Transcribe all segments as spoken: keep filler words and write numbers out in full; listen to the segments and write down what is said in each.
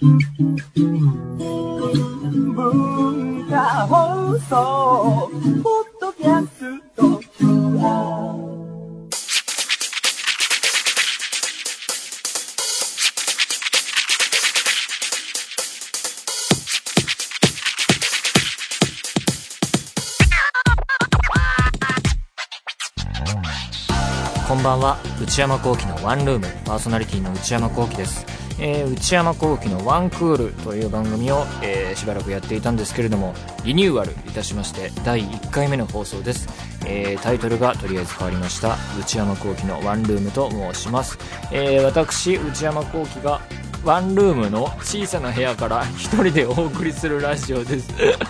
文化放送ポッドキャスト キューアール。 こんばんは。内山聖輝のワンルームパーソナリティの内山聖輝です。えー、内山聖輝のワンクールという番組を、えー、しばらくやっていたんですけれども、リニューアルいたしましてだいいっかいめの放送です。えー、タイトルがとりあえず変わりました。内山聖輝のワンルームと申します。えー、私内山聖輝がワンルームの小さな部屋から一人でお送りするラジオです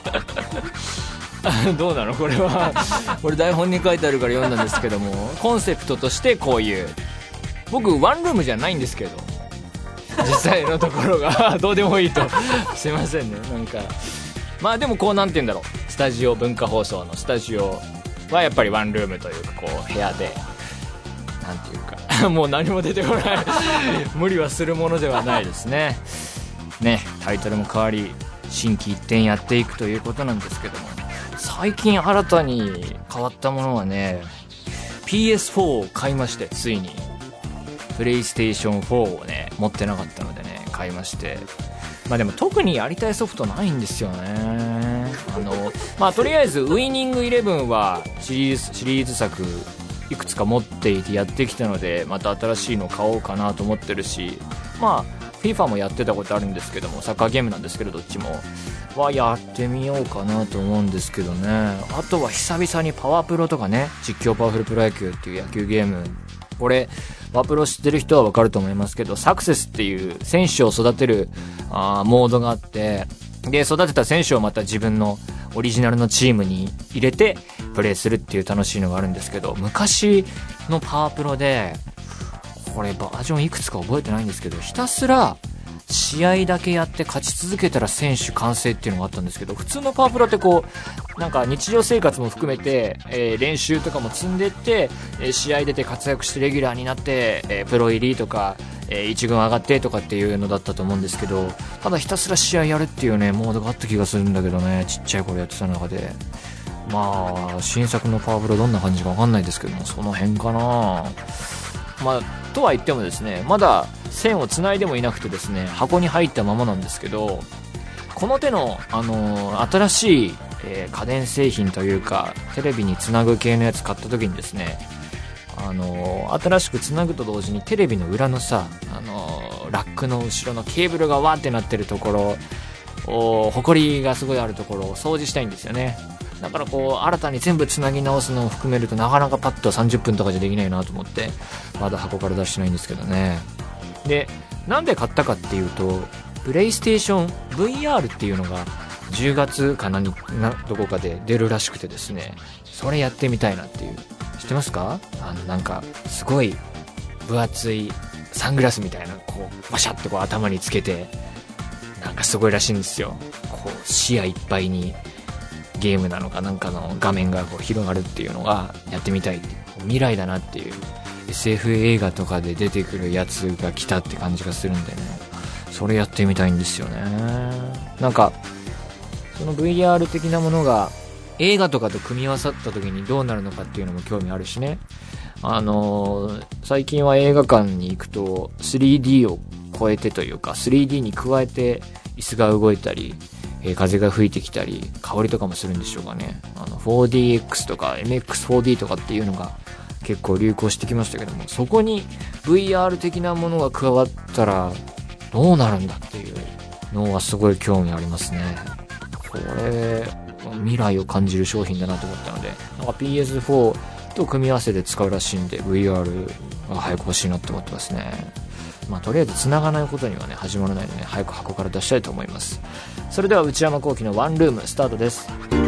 どうなのこれはこれ台本に書いてあるから読んだんですけども、コンセプトとしてこういう、僕ワンルームじゃないんですけど実際のところがどうでもいいとすいませんね。なんかまあでもこうなんて言うんだろう、スタジオ文化放送のスタジオはやっぱりワンルームというか、こう部屋でなんていうかもう何も出てこない無理はするものではないですね。ね、タイトルも変わり心機一転やっていくということなんですけども、最近新たに変わったものはね ピーエスフォー を買いまして、ついにプレイステーションフォーをね持ってなかったのでね買いまして、まあでも特にやりたいソフトないんですよね。あのまあとりあえずウイニングイレブンはシリーズシリーズ作いくつか持っていてやってきたので、また新しいの買おうかなと思ってるし、まあ FIFA もやってたことあるんですけども、サッカーゲームなんですけどどっちもはやってみようかなと思うんですけどね。あとは久々にパワープロとかね、実況パワフルプロ野球っていう野球ゲーム、これパワプロ知ってる人はわかると思いますけど、サクセスっていう選手を育てるあーモードがあって、で育てた選手をまた自分のオリジナルのチームに入れてプレーするっていう楽しいのがあるんですけど、昔のパワプロでこれバージョンいくつか覚えてないんですけど、ひたすら試合だけやって勝ち続けたら選手完成っていうのがあったんですけど、普通のパワプロってこうなんか日常生活も含めて、えー、練習とかも積んでって、えー、試合出て活躍してレギュラーになって、えー、プロ入りとか、えー、一軍上がってとかっていうのだったと思うんですけど、ただひたすら試合やるっていうねモードがあった気がするんだけどね、ちっちゃい頃やってた中で。まあ新作のパワプロどんな感じか分かんないですけども、その辺かな。まあとは言ってもですね、まだ線を繋いでもいなくてですね、箱に入ったままなんですけど、この手の、あのー、新しい、えー、家電製品というかテレビにつなぐ系のやつ買った時にですね、あのー、新しくつなぐと同時にテレビの裏のさ、あのー、ラックの後ろのケーブルがわーってなってるところを、ホコリがすごいあるところを掃除したいんですよね。だからこう新たに全部つなぎ直すのを含めるとなかなかパッとさんじゅっぷんとかじゃできないなと思って、まだ箱から出してないんですけどね。でなんで買ったかっていうと、プレイステーション ブイアール っていうのがじゅうがつか何などこかで出るらしくてですね、それやってみたいなっていう。知ってますか？あのなんかすごい分厚いサングラスみたいな、こうバシャッとこう頭につけて、なんかすごいらしいんですよ。こう視野いっぱいにゲームなのかなんかの画面がこう広がるっていうのがやってみたいっていう、未来だなっていう、 エスエフ 映画とかで出てくるやつが来たって感じがするんでね、それやってみたいんですよね。なんかその ブイアール 的なものが映画とかと組み合わさった時にどうなるのかっていうのも興味あるしね。あのー、最近は映画館に行くと スリーディー を超えてというか スリーディー に加えて椅子が動いたり、えー、風が吹いてきたり香りとかもするんでしょうかね。あの フォーディーエックス とか エムエックスフォーディー とかっていうのが結構流行してきましたけども、そこに ブイアール 的なものが加わったらどうなるんだっていうのはすごい興味ありますね。これ未来を感じる商品だなと思ったので、なんか ピーエスフォー と組み合わせで使うらしいんで ブイアール が早く欲しいなって思ってますね。まあとりあえず繋がないことにはね始まらないので、ね、早く箱から出したいと思います。それでは内山聖輝のワンルームスタートです。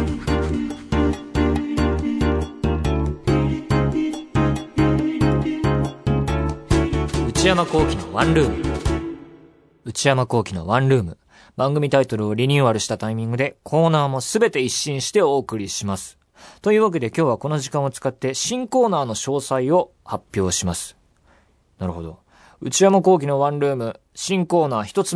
内山聖輝のワンルーム。内山聖輝のワンルーム。番組タイトルをリニューアルしたタイミングでコーナーもすべて一新してお送りします。というわけで今日はこの時間を使って新コーナーの詳細を発表します。なるほど。内山聖輝のワンルーム新コーナー一つ目、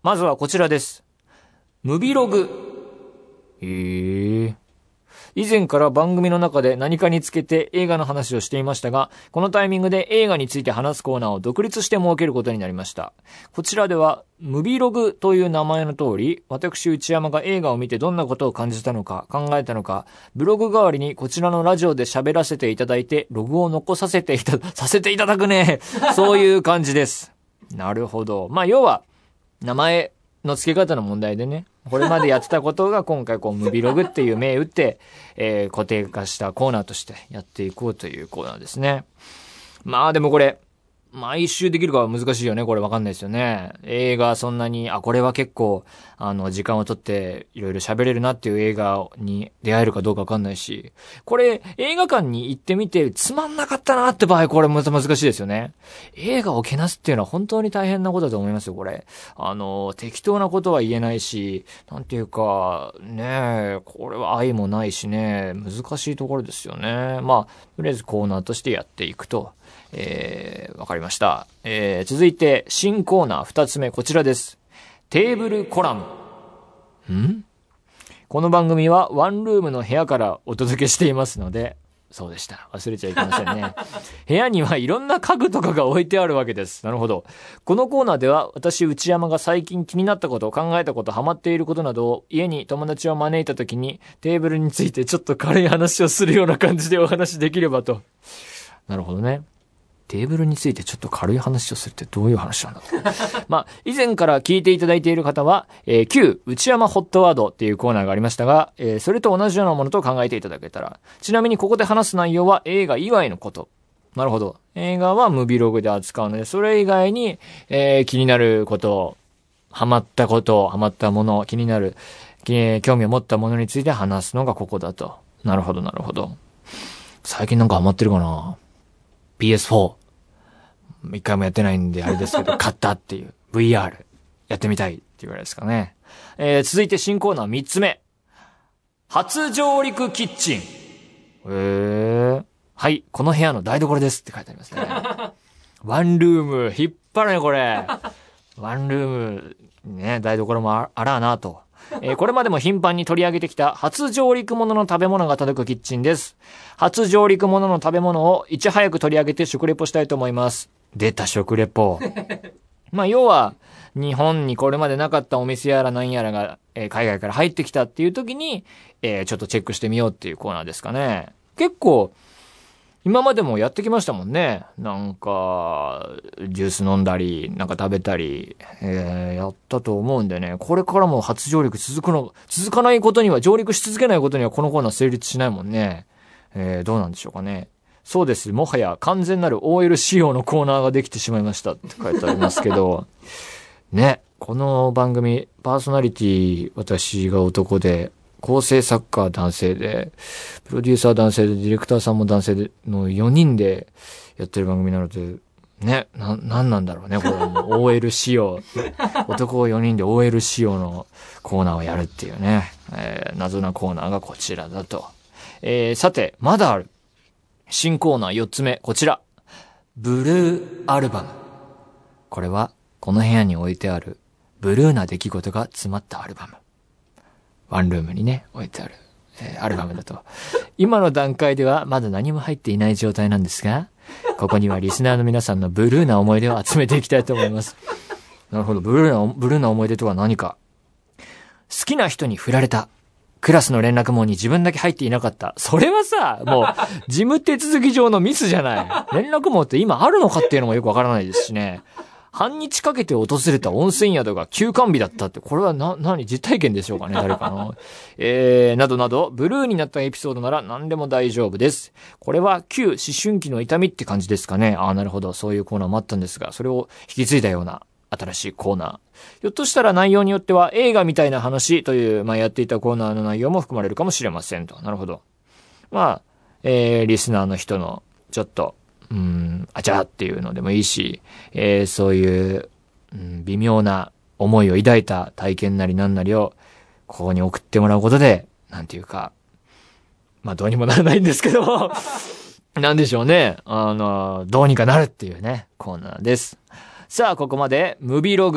まずはこちらです。ムビログ。えー。以前から番組の中で何かにつけて映画の話をしていましたが、このタイミングで映画について話すコーナーを独立して設けることになりました。こちらでは、ムビログという名前の通り、私内山が映画を見てどんなことを感じたのか、考えたのか、ブログ代わりにこちらのラジオで喋らせていただいて、ログを残させていた、させていただくね。そういう感じです。なるほど。まあ、要は、名前の付け方の問題でね、これまでやってたことが今回こうムビログっていう銘打って、えー、固定化したコーナーとしてやっていこうというコーナーですね。まあでもこれ毎週できるかは難しいよね。これわかんないですよね。映画そんなに、あ、これは結構あの時間をとっていろいろ喋れるなっていう映画に出会えるかどうかわかんないし、これ映画館に行ってみてつまんなかったなって場合、これまた難しいですよね。映画をけなすっていうのは本当に大変なことだと思いますよ。これあの適当なことは言えないし、なんていうかね、これは愛もないしね、難しいところですよね。まあとりあえずコーナーとしてやっていくと、えー、わかりました。えー、続いて新コーナー二つ目、こちらです。テーブルコラム。ん？この番組はワンルームの部屋からお届けしていますので、そうでした。忘れちゃいけませんね。部屋にはいろんな家具とかが置いてあるわけです。なるほど。このコーナーでは私内山が最近気になったこと、考えたこと、ハマっていることなどを家に友達を招いた時にテーブルについてちょっと軽い話をするような感じでお話できればと。なるほどね。テーブルについてちょっと軽い話をするってどういう話なんだろう。まあ、以前から聞いていただいている方は、えー、旧内山ホットワードっていうコーナーがありましたが、えー、それと同じようなものと考えていただけたら。ちなみにここで話す内容は映画以外のこと。なるほど。映画はムビログで扱うので、それ以外に、えー、気になること、ハマったこと、ハマったもの、気になる、えー、興味を持ったものについて話すのがここだと。なるほど、なるほど。最近なんかハマってるかな？ピーエスフォー。一回もやってないんであれですけど、買ったっていう。ブイアール。やってみたいっていうぐらいですかね。えー、続いて新コーナー三つ目。初上陸キッチン。えー。はい、この部屋の台所ですって書いてありますね。ワンルーム、引っ張るね、これ。ワンルーム、ね、台所も あ, あらあなと。えー、これまでも頻繁に取り上げてきた初上陸ものの食べ物が届くキッチンです。初上陸ものの食べ物をいち早く取り上げて食レポしたいと思います。出た食レポ。まあ要は日本にこれまでなかったお店やら何やらが、えー、海外から入ってきたっていう時に、えー、ちょっとチェックしてみようっていうコーナーですかね。結構今までもやってきましたもんね。なんか、ジュース飲んだり、なんか食べたり、えー、やったと思うんでね。これからも初上陸続くの、続かないことには、上陸し続けないことにはこのコーナー成立しないもんね。えー、どうなんでしょうかね。そうです。もはや完全なる オーエル 仕様のコーナーができてしまいましたって書いてありますけど。ね。この番組、パーソナリティ、私が男で、構成作家男性で、プロデューサー男性で、ディレクターさんも男性でのよにんでやってる番組なので、ね、な、なんなんだろうね、これはもう オーエル 仕様。男よにんで オーエル 仕様のコーナーをやるっていうね、えー、謎なコーナーがこちらだと。えー、さて、まだある。新コーナーよっつめ、こちら。ブルーアルバム。これは、この部屋に置いてある、ブルーな出来事が詰まったアルバム。ワンルームにね、置いてある、えー、アルバムだと。今の段階ではまだ何も入っていない状態なんですが、ここにはリスナーの皆さんのブルーな思い出を集めていきたいと思います。なるほど、ブルーな、ブルーな思い出とは何か。好きな人に振られた。クラスの連絡網に自分だけ入っていなかった。それはさ、もう、事務手続き上のミスじゃない。連絡網って今あるのかっていうのもよくわからないですしね。半日かけて訪れた温泉宿が休館日だったって、これはな、何、実体験でしょうかね、誰かの。えー、などなど、ブルーになったエピソードなら何でも大丈夫です。これは旧思春期の痛みって感じですかね。ああ、なるほど、そういうコーナーもあったんですが、それを引き継いだような新しいコーナー。ひょっとしたら内容によっては映画みたいな話という、まあ、やっていたコーナーの内容も含まれるかもしれませんと。なるほど。まあ、えー、リスナーの人の、ちょっと、うーん、あちゃーっていうのでもいいし、えー、そういう、うん、微妙な思いを抱いた体験なりなんなりをここに送ってもらうことで、なんていうか、まあどうにもならないんですけど、なんでしょうね。あの、どうにかなるっていうね、コーナーです。さあ、ここまでムビログ、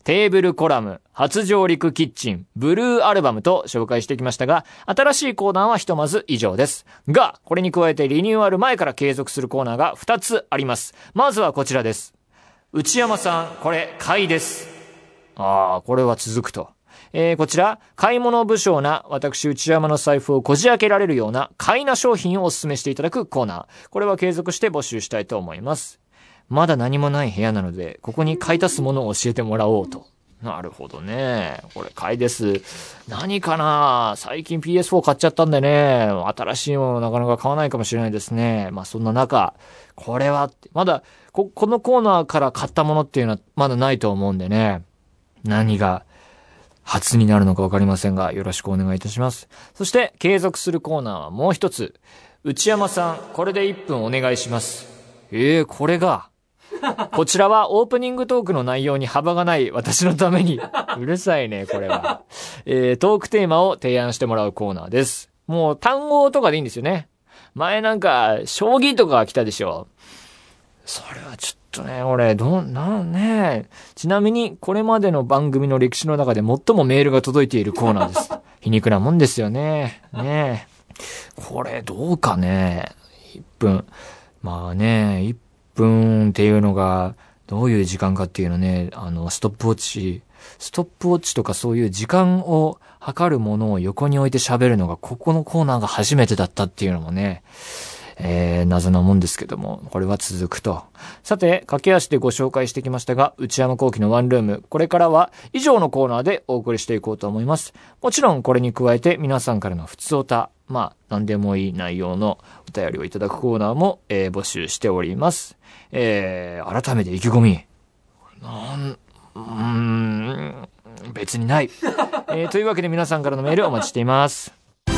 テーブルコラム、初上陸キッチン、ブルーアルバムと紹介してきましたが、新しいコーナーはひとまず以上です。が、これに加えてリニューアル前から継続するコーナーがふたつあります。まずはこちらです。内山さん、これ買いです。ああ、これは続くと。えー、こちら、買い物不詳な私内山の財布をこじ開けられるような買いな商品をお勧めしていただくコーナー。これは継続して募集したいと思います。まだ何もない部屋なので、ここに買い足すものを教えてもらおうと。なるほどね。これ買いです。何かな？最近 ピーエスフォー 買っちゃったんでね、新しいものなかなか買わないかもしれないですね。まあそんな中、これは、まだこ、このコーナーから買ったものっていうのはまだないと思うんでね。何が初になるのかわかりませんが、よろしくお願いいたします。そして継続するコーナーはもう一つ。内山さん、これでいっぷんお願いします。えー、これが、こちらはオープニングトークの内容に幅がない私のために、うるさいね、これは。えー、トークテーマを提案してもらうコーナーです。もう単語とかでいいんですよね。前なんか、将棋とか来たでしょ。それはちょっとね、俺、どん、なんね。ちなみに、これまでの番組の歴史の中で最もメールが届いているコーナーです。皮肉なもんですよね。ねえ。これ、どうかね。いっぷん。まあね、いっぷんっていうのが、どういう時間かっていうのね、あの、ストップウォッチ、ストップウォッチとかそういう時間を測るものを横に置いて喋るのが、ここのコーナーが初めてだったっていうのもね、えー、謎なもんですけども、これは続くと。さて、駆け足でご紹介してきましたが、内山聖輝のワンルーム、これからは以上のコーナーでお送りしていこうと思います。もちろんこれに加えて皆さんからのふつおた、まあ、何でもいい内容のお便りをいただくコーナーも、えー、募集しております。えー、改めて意気込み。なん、うーん、別にない。えー、というわけで皆さんからのメールお待ちしています。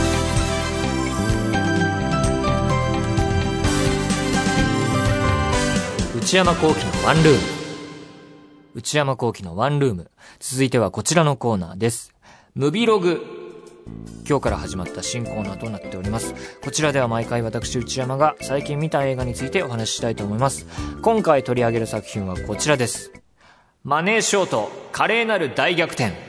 内山聖輝のワンルーム。内山聖輝のワンルーム。続いてはこちらのコーナーです。ムビログ。今日から始まった新コーナーとなっております。こちらでは毎回私内山が最近見た映画についてお話ししたいと思います。今回取り上げる作品はこちらです。マネーショート、華麗なる大逆転。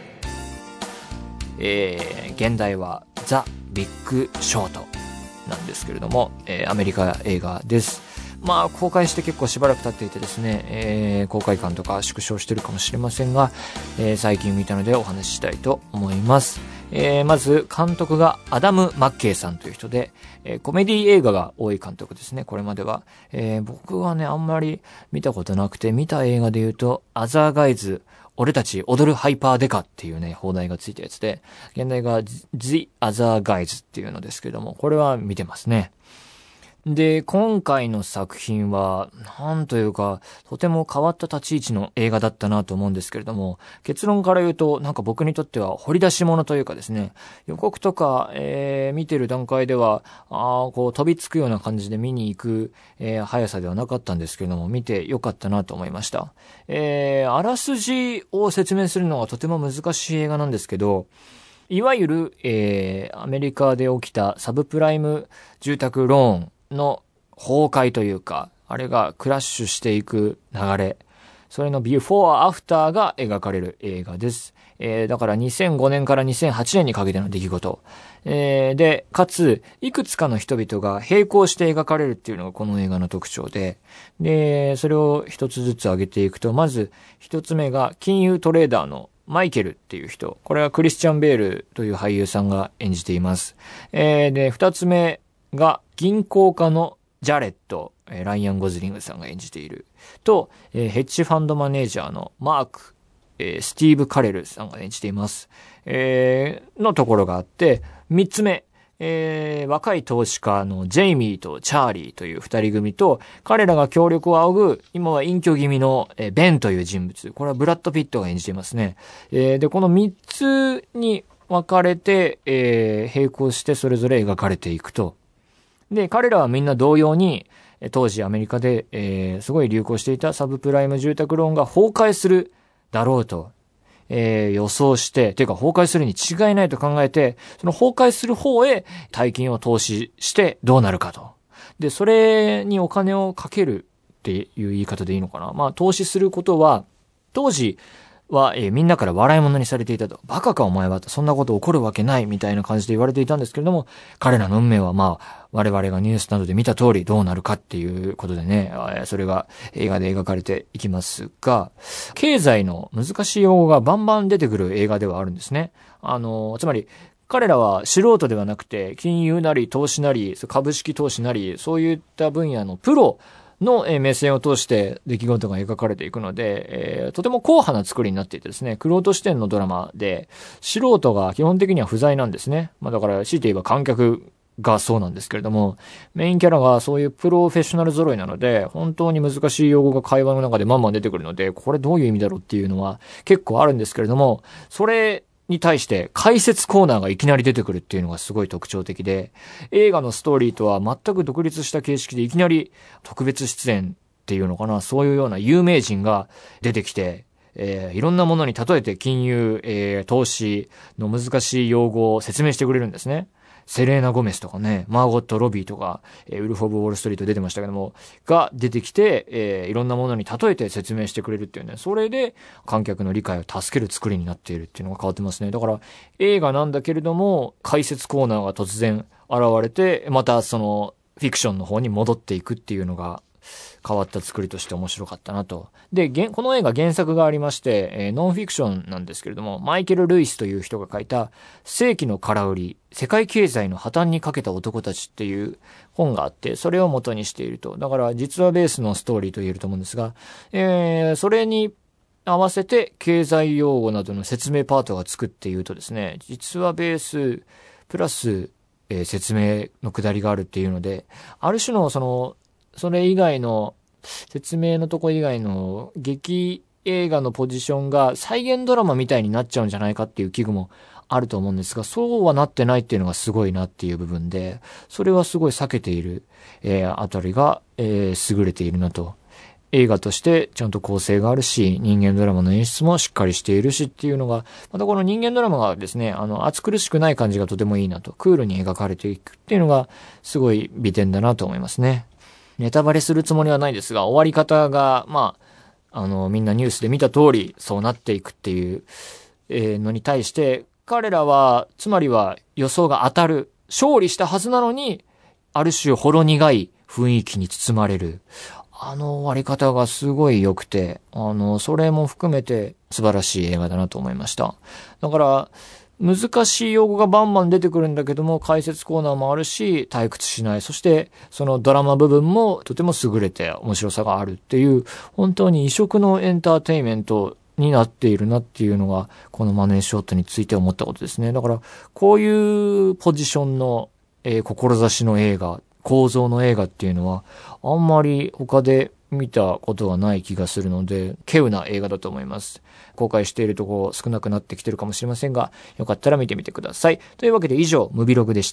えー、現代はザ・ビッグ・ショートなんですけれども、えー、アメリカ映画です。まあ公開して結構しばらく経っていてですね、えー、公開感とか縮小してるかもしれませんが、えー、最近見たのでお話ししたいと思います。えー、まず監督がアダム・マッケイさんという人で、えー、コメディ映画が多い監督ですね、これまでは。えー、僕はねあんまり見たことなくて、見た映画で言うとアザーガイズ、俺たち踊るハイパーデカっていうね放題がついたやつで、現代が The Other Guys っていうのですけども、これは見てますね。で、今回の作品は、なんというか、とても変わった立ち位置の映画だったなと思うんですけれども、結論から言うと、なんか僕にとっては掘り出し物というかですね、予告とか、えー、見てる段階では、あーこう飛びつくような感じで見に行く、えー、速さではなかったんですけれども、見てよかったなと思いました。えー、あらすじを説明するのはとても難しい映画なんですけど、いわゆる、えー、アメリカで起きたサブプライム住宅ローンの崩壊というか、あれがクラッシュしていく流れ、それのビフォーアフターが描かれる映画です。えー、だからにせんごねんからにせんはちねんにかけての出来事、えー、でかついくつかの人々が並行して描かれるっていうのがこの映画の特徴で、でそれを一つずつ挙げていくと、まず一つ目が金融トレーダーのマイケルっていう人、これはクリスチャン・ベールという俳優さんが演じています。えー、で二つ目が銀行家のジャレット、ライアン・ゴズリングさんが演じていると、えー、ヘッジファンドマネージャーのマーク、えー、スティーブ・カレルさんが演じています、えー、のところがあって、三つ目、えー、若い投資家のジェイミーとチャーリーという二人組と、彼らが協力を仰ぐ今は隠居気味の、えー、ベンという人物、これはブラッド・ピットが演じていますね。えー、でこの三つに分かれて、えー、並行してそれぞれ描かれていくと。で、彼らはみんな同様に、当時アメリカで、えー、すごい流行していたサブプライム住宅ローンが崩壊するだろうと、えー、予想して、ていうか崩壊するに違いないと考えて、その崩壊する方へ大金を投資してどうなるかと。で、それにお金をかけるっていう言い方でいいのかな。まあ、投資することは、当時、 は、えー、みんなから笑い物にされていたと。バカかお前はと。そんなこと起こるわけないみたいな感じで言われていたんですけれども、彼らの運命はまあ、我々がニュースなどで見た通りどうなるかっていうことでね、えー、それが映画で描かれていきますが、経済の難しい用語がバンバン出てくる映画ではあるんですね。あのー、つまり、彼らは素人ではなくて、金融なり投資なり、株式投資なり、そういった分野のプロの目線を通して出来事が描かれていくので、えー、とても硬派な作りになっていてですね、玄人視点のドラマで、素人が基本的には不在なんですね。まあだから強いて言えば観客がそうなんですけれども、メインキャラがそういうプロフェッショナル揃いなので、本当に難しい用語が会話の中でまんまん出てくるので、これどういう意味だろうっていうのは結構あるんですけれども、それに対して解説コーナーがいきなり出てくるっていうのがすごい特徴的で、映画のストーリーとは全く独立した形式でいきなり特別出演っていうのかな、そういうような有名人が出てきて、えー、いろんなものに例えて金融、えー、投資の難しい用語を説明してくれるんですね。セレーナ・ゴメスとかね、マーゴット・ロビーとか、えー、ウルフ・オブ・ウォール・ストリート出てましたけども、が出てきて、えー、いろんなものに例えて説明してくれるっていうね、それで観客の理解を助ける作りになっているっていうのが変わってますね。だから映画なんだけれども、解説コーナーが突然現れて、またそのフィクションの方に戻っていくっていうのが、変わった作りとして面白かったなと。で、この映画原作がありまして、えー、ノンフィクションなんですけれども、マイケル・ルイスという人が書いた世紀の空売り、世界経済の破綻にかけた男たちっていう本があって、それを元にしていると。だから実話ベースのストーリーと言えると思うんですが、えー、それに合わせて経済用語などの説明パートが作っているとですね、実話ベースプラス、えー、説明のくだりがあるっていうので、ある種のその、それ以外の説明のとこ以外の劇映画のポジションが再現ドラマみたいになっちゃうんじゃないかっていう危惧もあると思うんですが、そうはなってないっていうのがすごいなっていう部分で、それはすごい避けている、えー、あたりが、えー、優れているなと。映画としてちゃんと構成があるし、人間ドラマの演出もしっかりしているしっていうのが、またこの人間ドラマがですね、あの、暑苦しくない感じがとてもいいなと、クールに描かれていくっていうのがすごい美点だなと思いますね。ネタバレするつもりはないですが、終わり方が、まあ、あの、みんなニュースで見た通り、そうなっていくっていう、えー、のに対して、彼らは、つまりは予想が当たる、勝利したはずなのに、ある種ほろ苦い雰囲気に包まれる。あの終わり方がすごい良くて、あの、それも含めて素晴らしい映画だなと思いました。だから、難しい用語がバンバン出てくるんだけども、解説コーナーもあるし、退屈しない。そして、そのドラマ部分もとても優れて面白さがあるっていう、本当に異色のエンターテインメントになっているなっていうのが、このマネーショットについて思ったことですね。だから、こういうポジションの、えー、志の映画、構造の映画っていうのは、あんまり他で見たことがない気がするので、稀有な映画だと思います。公開しているところ少なくなってきてるかもしれませんが、よかったら見てみてください。というわけで以上、ムビログでした。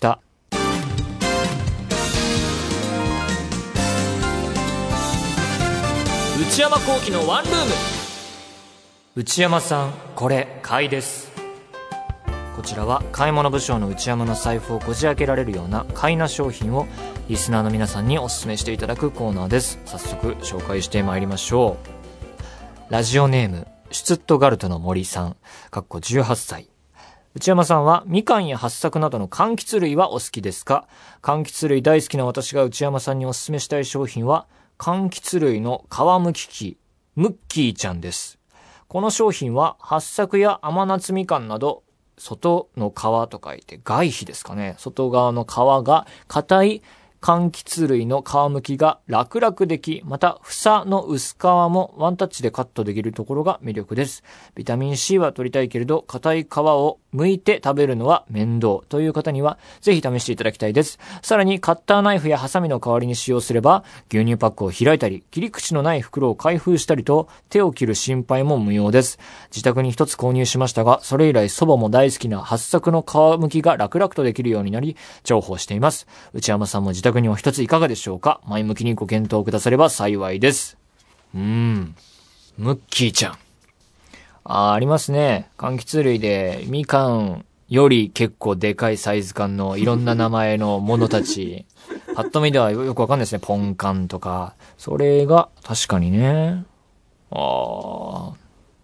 内山聖輝のワンルーム。内山さん、これ買いです。こちらは買い物不詳の内山の財布をこじ開けられるような買いな商品をリスナーの皆さんにお勧めしていただくコーナーです。早速紹介してまいりましょう。ラジオネームシュツットガルトの森さん、かっこじゅうはっさい。内山さんはみかんや八朔などの柑橘類はお好きですか？柑橘類大好きな私が内山さんにお勧めしたい商品は柑橘類の皮むき器ムッキーちゃんです。この商品は八朔や甘夏みかんなど外の皮と書いて外皮ですかね。外側の皮が硬い柑橘類の皮むきが楽々でき、また房の薄皮もワンタッチでカットできるところが魅力です。ビタミン C は取りたいけれど硬い皮を剥いて食べるのは面倒という方にはぜひ試していただきたいです。さらにカッターナイフやハサミの代わりに使用すれば牛乳パックを開いたり切り口のない袋を開封したりと手を切る心配も無用です。自宅に一つ購入しましたが、それ以来祖母も大好きな八朔の皮むきが楽々とできるようになり重宝しています。内山さんも自宅には一ついかがでしょうか？前向きにご検討くだされば幸いです。うーん、ムッキーちゃん。あ, ありますね。柑橘類でみかんより結構でかいサイズ感のいろんな名前のものたち。パッと見ではよくわかんないですね。ポンカンとか。それが確かにね。ああ。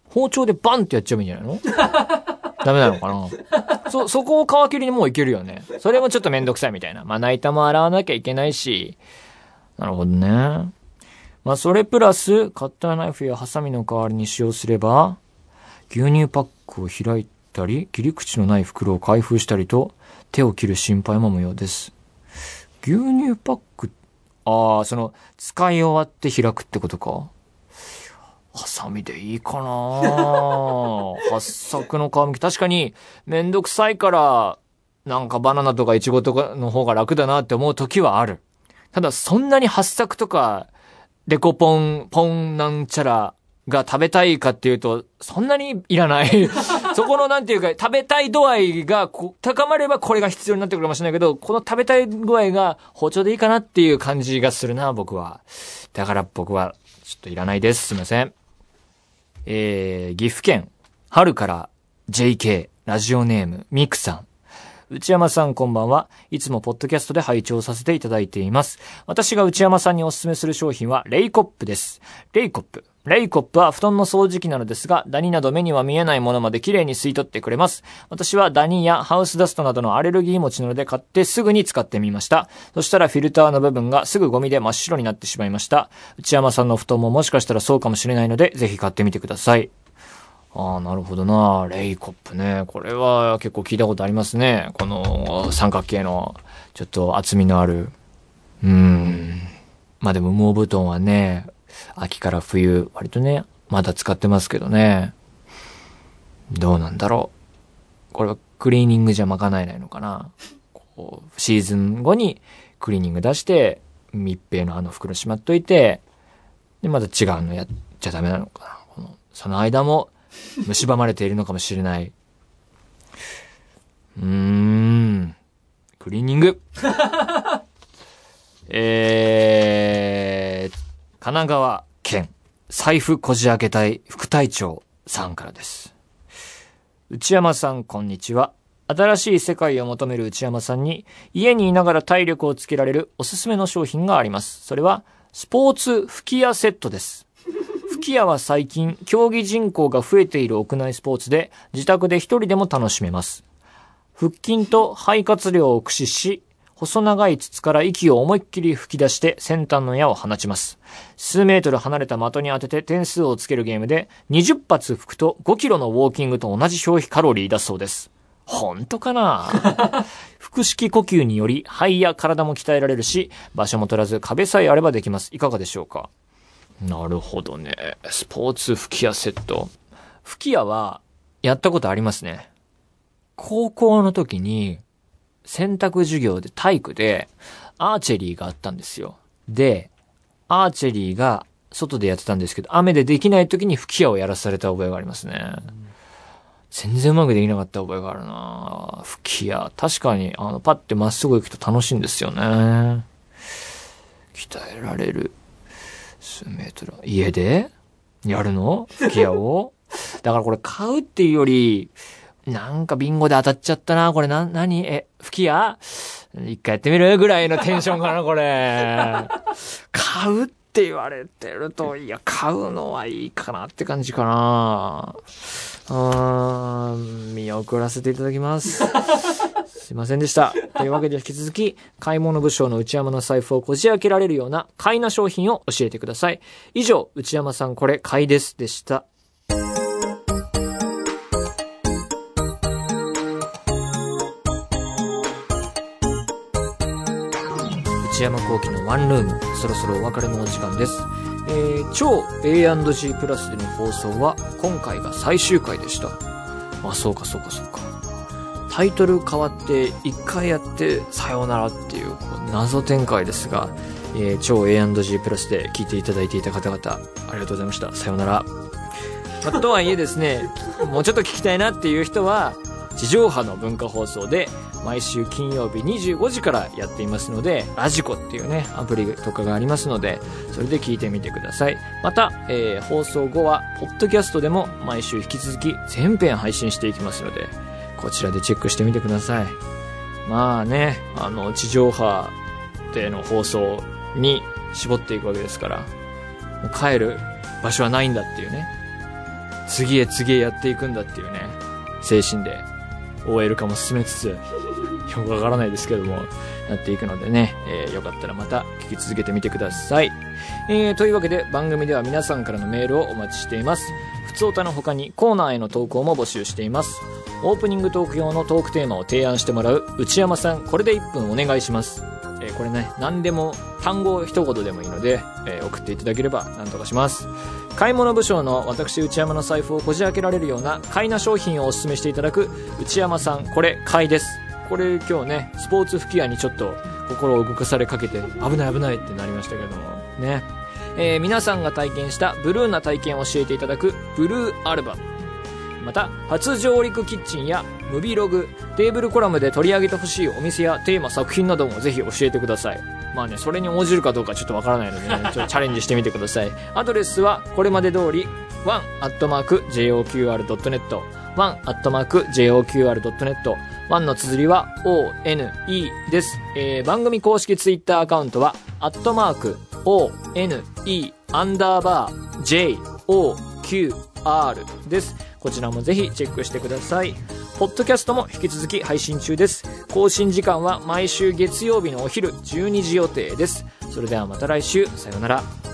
包丁でバンってやっちゃえばいいんじゃないのダメなのかな。そ、そこを皮切りにもういけるよね。それもちょっとめんどくさいみたいな。まな板も洗わなきゃいけないし。なるほどね。まあそれプラス、カッターナイフやハサミの代わりに使用すれば、牛乳パックを開いたり、切り口のない袋を開封したりと、手を切る心配も無用です。牛乳パック、ああ、その、使い終わって開くってことか。ハサミでいいかな八作の皮むき。確かに、めんどくさいから、なんかバナナとかイチゴとかの方が楽だなって思う時はある。ただ、そんなに八作とか、デコポン、ポンなんちゃらが食べたいかっていうと、そんなにいらない。そこのなんていうか、食べたい度合いが高まればこれが必要になってくるかもしれないけど、この食べたい具合が包丁でいいかなっていう感じがするな、僕は。だから僕は、ちょっといらないです。すいません。えー、岐阜県、春から ジェイケー、ラジオネーム、ミクさん。内山さんこんばんは。いつもポッドキャストで拝聴させていただいています。私が内山さんにお勧めする商品はレイコップです。レイコップ。レイコップは布団の掃除機なのですが、ダニなど目には見えないものまで綺麗に吸い取ってくれます。私はダニやハウスダストなどのアレルギー持ちなので買ってすぐに使ってみました。そしたらフィルターの部分がすぐゴミで真っ白になってしまいました。内山さんの布団ももしかしたらそうかもしれないので、ぜひ買ってみてください。ああ、なるほどな。レイコップね。これは結構聞いたことありますね。この三角形のちょっと厚みのある。うーん。まあでも羽毛布団はね、秋から冬割とね、まだ使ってますけどね。どうなんだろう。これはクリーニングじゃ賄えないのかな。こうシーズン後にクリーニング出して密閉のあの袋しまっといて、でまた違うのやっちゃダメなのかな。このその間も蝕まれているのかもしれない。うーん。クリーニング。えー、神奈川県財布こじ開け隊副隊長さんからです。内山さんこんにちは。新しい世界を求める内山さんに家にいながら体力をつけられるおすすめの商品があります。それはスポーツ吹き矢セットです。吹き矢は最近競技人口が増えている屋内スポーツで自宅で一人でも楽しめます。腹筋と肺活量を駆使し、細長い筒から息を思いっきり吹き出して先端の矢を放ちます。数メートル離れた的に当てて点数をつけるゲームでにじゅっ発吹くとごキロのウォーキングと同じ消費カロリーだそうです。本当かな腹式呼吸により肺や体も鍛えられるし、場所も取らず壁さえあればできます。いかがでしょうか。なるほどね。スポーツ吹き矢セット。吹き矢はやったことありますね。高校の時に選択授業で体育でアーチェリーがあったんですよ。で、アーチェリーが外でやってたんですけど、雨でできない時に吹き矢をやらされた覚えがありますね。うん、全然うまくできなかった覚えがあるな。吹き矢。確かに、あの、パッてまっすぐ行くと楽しいんですよね。鍛えられる。数メートル。家でやるの？吹き矢をだからこれ買うっていうより、なんかビンゴで当たっちゃったな。これな、なにえ、吹き矢一回やってみるぐらいのテンションかな、これ。買うって言われてると、いや、買うのはいいかなって感じかな。うーん、見送らせていただきます。すいませんでした。というわけで引き続き、買い物武将の内山の財布をこじ開けられるような買いな商品を教えてください。以上、内山さんこれ買いですでした。内山聖輝のワンルーム、そろそろお別れのお時間です。えー、超 エーアンドジー プラスでの放送は今回が最終回でした。あ、そうかそうかそうか。タイトル変わって一回やってさようならっていう、こう謎展開ですが、えー、超 エーアンドジー プラスで聞いていただいていた方々ありがとうございました。さようなら。まあ、とはいえですね、もうちょっと聞きたいなっていう人は地上波の文化放送で毎週金曜日にじゅうごじからやっていますので、ラジコっていうねアプリとかがありますので、それで聞いてみてください。また、えー、放送後はポッドキャストでも毎週引き続き全編配信していきますので、こちらでチェックしてみてください。まあね、あの地上波での放送に絞っていくわけですから、帰る場所はないんだっていうね、 次へ次へやっていくんだっていうね精神で オーエル 化も進めつつよくわからないですけどもやっていくのでね、えー、よかったらまた聞き続けてみてください。えー、というわけで番組では皆さんからのメールをお待ちしています。ふつおたの他にコーナーへの投稿も募集しています。オープニングトーク用のトークテーマを提案してもらう内山さん、これでいっぷんお願いします。えー、これね、何でも単語一言でもいいので、えー、送っていただければ何とかします。買い物部署の私内山の財布をこじ開けられるような買いな商品をお勧めしていただく内山さん、これ買いです。これ今日ねスポーツ吹き矢にちょっと心を動かされかけて危ない危ないってなりましたけどもね、えー、皆さんが体験したブルーな体験を教えていただくブルーアルバム、また初上陸キッチンやムビログ、テーブルコラムで取り上げてほしいお店やテーマ作品などもぜひ教えてください。まあね、それに応じるかどうかちょっとわからないのでねちょっとチャレンジしてみてください。アドレスはこれまで通り ワン アットマーク ジェイオーキューアール ドットネット ワン アットマーク ジェイオーキューアール ドットネット、ワンの綴りは オーエヌイー です。えー、番組公式ツイッターアカウントはアットマーク オーエヌイー アンダーバー ジェイオーキューアール です。こちらもぜひチェックしてください。ポッドキャストも引き続き配信中です。更新時間は毎週月曜日のお昼じゅうにじ予定です。それではまた来週、さようなら。